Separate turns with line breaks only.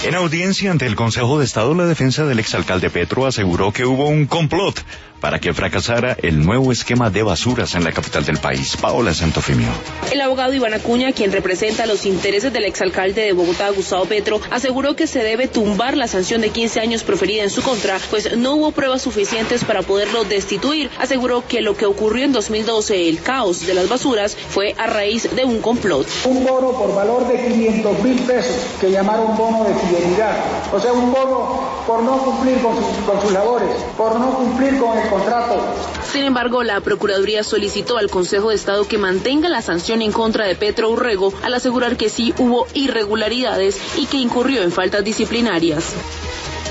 En audiencia ante el Consejo de Estado, la defensa del exalcalde Petro aseguró que hubo un complot para que fracasara el nuevo esquema de basuras en la capital del país. Paola Santofimio.
El abogado Iván Acuña, quien representa los intereses del exalcalde de Bogotá, Gustavo Petro, aseguró que se debe tumbar la sanción de 15 años proferida en su contra, pues no hubo pruebas suficientes para poderlo destituir. Aseguró que lo que ocurrió en 2012, el caos de las basuras, fue a raíz de un complot.
Un bono por valor de 500.000 pesos, que llamaron bono de fidelidad, o sea, un bono por no cumplir con sus labores, por no cumplir con el contrato.
Sin embargo, la Procuraduría solicitó al Consejo de Estado que mantenga la sanción en contra de Petro Urrego, al asegurar que sí hubo irregularidades y que incurrió en faltas disciplinarias.